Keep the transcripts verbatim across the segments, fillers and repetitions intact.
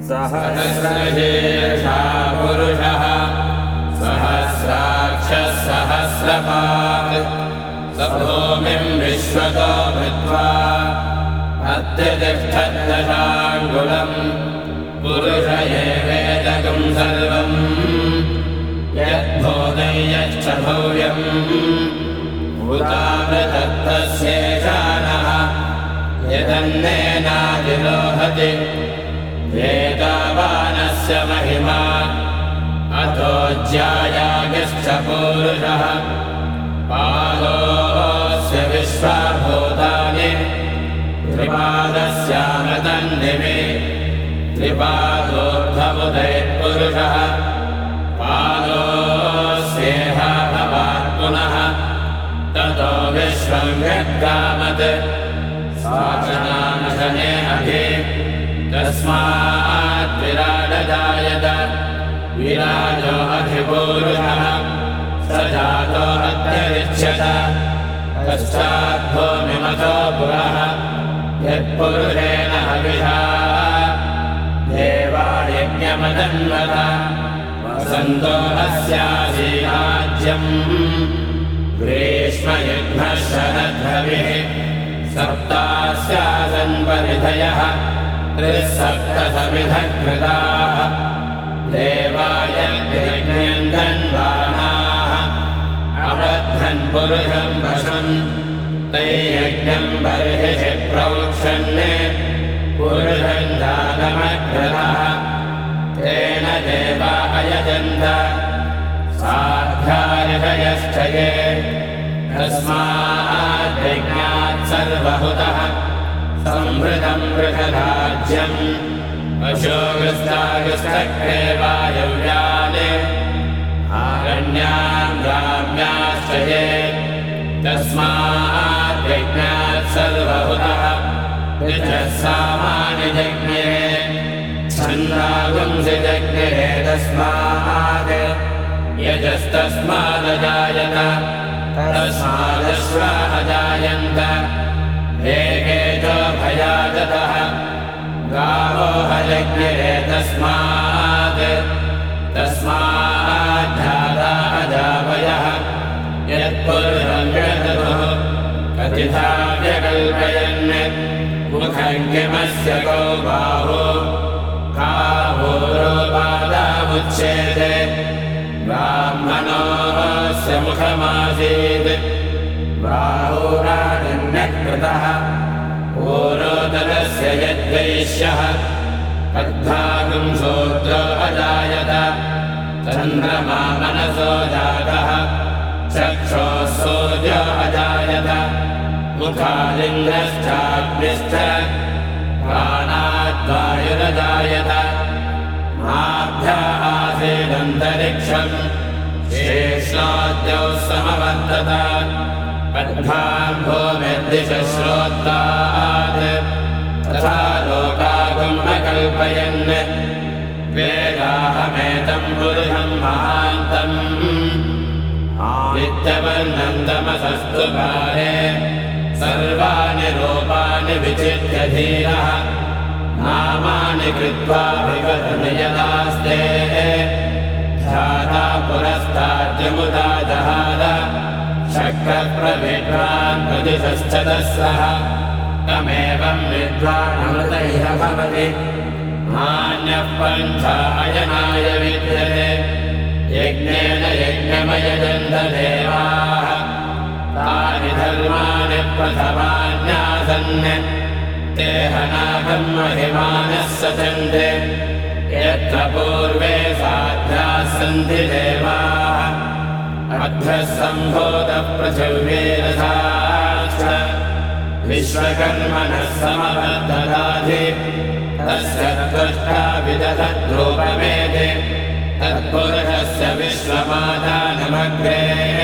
सहस्रशीर्षा पुरुषः सहस्राक्षः सहस्रपात् स भूमिं विश्वतो भृत्वा अत्यतिष्ठद्दशाङ्गुलम् पुरुष एवेदकं सर्वम् यद्भूतं यच्च भव्यम् भूतामृतत्तस्येषानः यदन्नेनादिरोहति एतावानस्य महिमा अथो ज्यायागिश्च पूरुषः पादोऽस्य विश्वभूतानि त्रिपादस्यामृतन्निमे त्रिपादोर्ध्वमुदयत्पुरुषः पादोऽस्येह भवात् पुनः ततो विश्वं यद्गामत् साचनानशने अभि तस्मात् विराडजायत विराजो अधिपूरुषः स जातो अत्यरिच्यत पश्चात् भूमिमतो पुरः यत्पुरुषेण हविषा देवा यज्ञमदन्वत वसन्तो अस्यासीराज्यम् ग्रीष्मयुग्मः शरद्रविः सप्तास्यासन् परिधयः त्रिसप्तसमिधकृताः देवाय यज्ञन्धन्वानाः अबद्धन् पुरुषं वशन् तैयज्ञं बर्हिः प्रोक्षन् पुरुषं जातमग्रतः तेन देवा अयजन्त साध्यार्हयश्च ये तस्मात् यज्ञात् सर्वहुतः संवृतं वृषराज्यम् अशोगस्तागस्तग्रे वायव्याने आरण्यां ग्राम्याश्च ये तस्मात् यज्ञात् सर्वहुतः ऋचः सामानि यज्ञे छन्दागुंसि यज्ञे तस्मात् यजस्तस्मादजायत तस्मादश्वा अजायन्त वेगे च भयागतः गावो हयज्ञे तस्मात् तस्माज्जाता अजावयः यत्पुरुषं व्यदतुः कथिता व्यकल्पयन् मुखं किमस्य कौ बाहो काहोरो पादामुच्छेदे ब्राह्मणोऽस्य मुखमासीत् बाहुरानन्यकृतः पूरोदरस्य यद्वैश्यः पद्भागं शूद्रो अजायत चन्द्रमा मनसो जातः चक्षुः सूर्यो अजायत मुखालिङ्गश्चाग्निश्च प्राणाद्वायुरजायत माभ्यः आसीदन्तरिक्षम् शेषाद्यौ समवर्तत पद्भां भूमिर्दिशः श्रोत्रात् तथा लोकागुम् अकल्पयन् वेदाहमेतं पुरुषं महान्तम् आदित्यवर्णं तमसस्तु काले सर्वाणि रूपाणि विचित्य धीरः नामानि कृत्वा विवदति यदास्ते ध्याता पुरस्ताद्यमुदा जहाद शक्रप्रविद्वान् प्रदिशश्चतस्रः तमेवं विद्वानमृतैः भवति नान्यः पन्था अयनाय विद्यते यज्ञेन यज्ञमयजन्त देवाः तानि धर्माणि प्रथमान्यासन् ते हनाकं महिमानः सचन्ते यत्र पूर्वे साध्याः सन्ति देवाः अध्वः सम्भूतः पृथिव्येरथाश्च विश्वकर्मणः समवर्धदाधि तस्य त्वष्टा विदधद्रूपमेधि तत्पुरुषस्य विश्वमादानमग्रे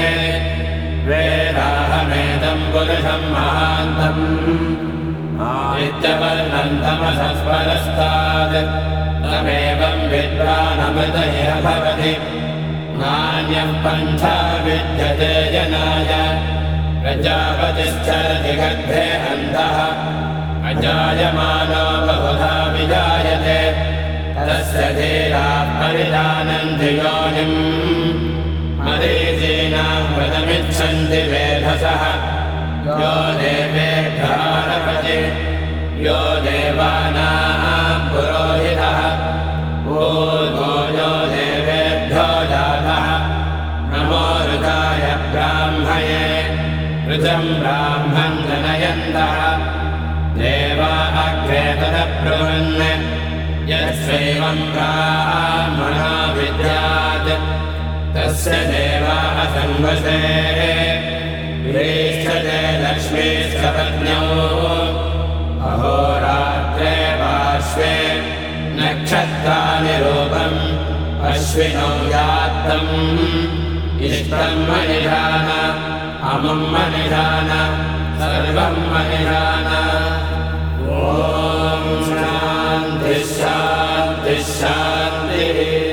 वेदाहमेतं पुरुषं महान्तम् आदित्यवर्णं तमसः परस्तात् तमेवं विद्वानमृतैः भवति नान्यः पन्था विद्यते जनाय प्रजापतिश्चरति गर्भे अन्तः अजायमानो बहुधा विजायते तस्य धीराः परिजानन्ति योनिम् मरीचीनां पदमिच्छन्ति वेधसः यो देवेभ्यः रपति यो देवानां पुरोहितः ऊर्ध्वो यो देवेभ्यो जातः नमो ऋताय ब्राह्मये ऋतं ब्राह्मं जनयन्तः देवा अग्रे तदब्रुवन् यस्यैवं ब्राह्मणो विद्यात् तस्य देवाः संवसे प्रीष्यते लक्ष्मीश्च पत्न्यौ अहोरात्रे पार्श्वे नक्षत्राणि रूपम् अश्विनौ यात्तम् इष्टं मनिधान अमुं मनिधान सर्वं मनिधान ॐ शान्तिः शान्तिः शान्तिः